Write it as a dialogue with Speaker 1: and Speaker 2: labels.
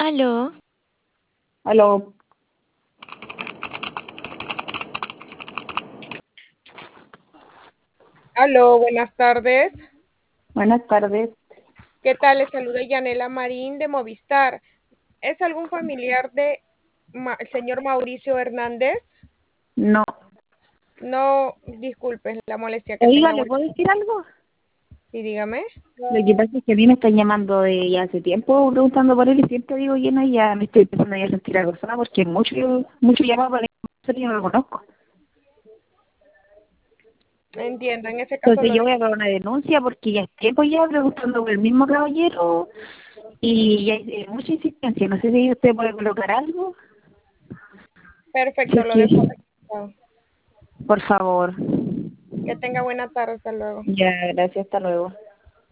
Speaker 1: Aló,
Speaker 2: Aló,
Speaker 3: Aló, buenas tardes.
Speaker 2: buenas tardes.
Speaker 3: ¿Qué tal? Les saluda Yanela Marín de Movistar. ¿Es algún familiar de el señor Mauricio Hernández?
Speaker 2: No.
Speaker 3: No, disculpe la molestia, que
Speaker 2: Oiga,
Speaker 3: tenga
Speaker 2: ¿le
Speaker 3: buena.
Speaker 2: puedo decir algo?
Speaker 3: Sí, dígame.
Speaker 2: Lo que pasa es que a mí me están llamando de ya hace tiempo preguntando por él y siempre digo lleno y ya me estoy empezando ya a sentir acosada porque mucho llamado para él y no lo conozco.
Speaker 3: Entiendo, en ese caso
Speaker 2: Entonces
Speaker 3: lo
Speaker 2: yo
Speaker 3: digo.
Speaker 2: voy a dar una denuncia porque ya es tiempo ya preguntando por el mismo caballero y ya hay mucha insistencia. No sé si usted puede colocar algo. Si
Speaker 3: Perfecto,
Speaker 2: es
Speaker 3: lo
Speaker 2: que,
Speaker 3: dejo registrado.
Speaker 2: por favor.
Speaker 3: Que tenga buena tarde, hasta luego.
Speaker 2: Ya, gracias, hasta luego.